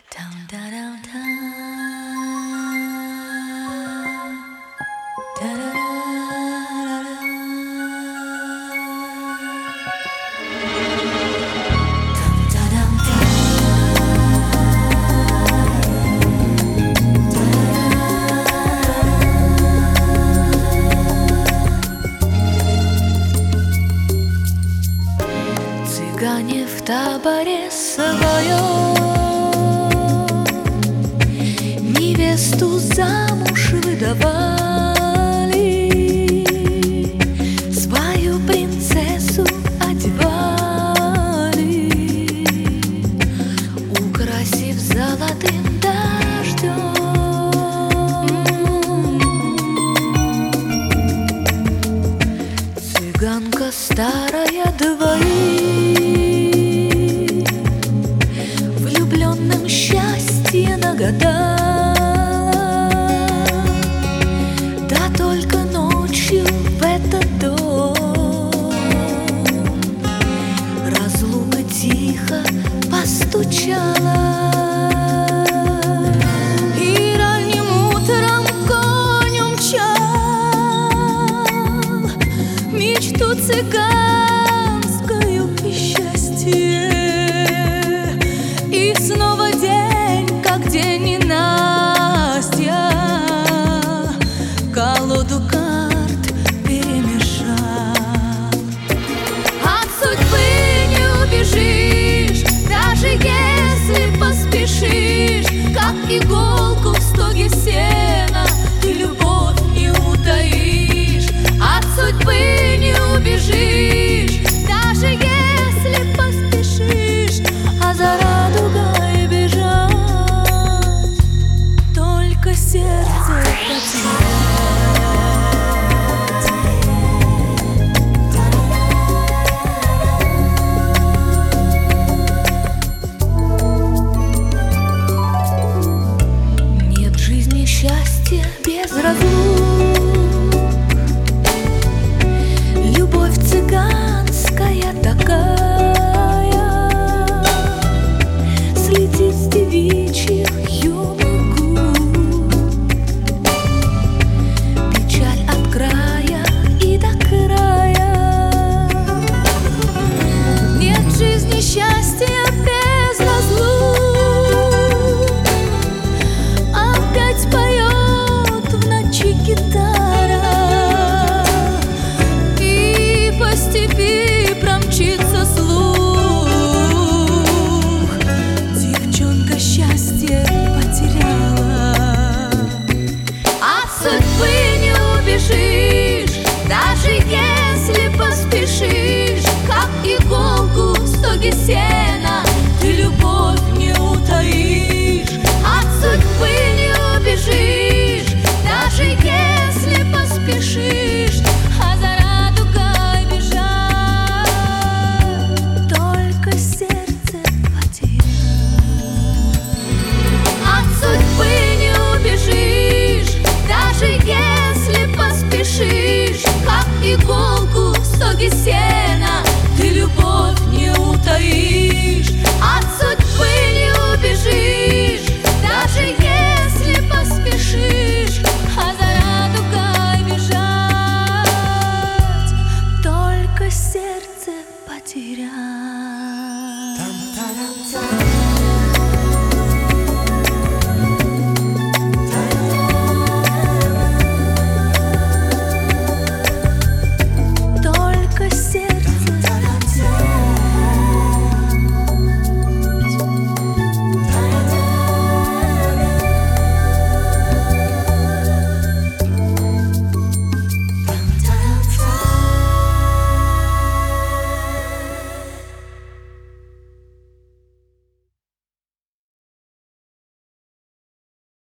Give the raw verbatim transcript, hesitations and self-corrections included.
Цыгане в таборе своем невесту замуж выдавали, свою принцессу одевали, украсив золотым дождем. Цыганка старая двоих влюбленным счастье нагадала, да только ночью в этот дом разлука тихо постучала. И ранним утром конь умчал мечту цыганскую и счастье. И снова день, как день ненастья, колоду карт перемешал. От судьбы не убежишь, даже если поспешишь, как иголку в стоге сена ты любовь не утаишь. От судьбы не убежишь, даже если поспешишь, а за радугой бежать только сердце потерять. Нет в жизни счастья без разлук, любовь цыганская такая, слетит с девичьих юных губ. Печаль от края и до края. Нет в жизни счастья без разлук. Опять поет в ночи гитара, и по степи промчится слух: девчонка счастье потеряла. От судьбы не убежишь, даже если поспешишь, как иголку в стоге сена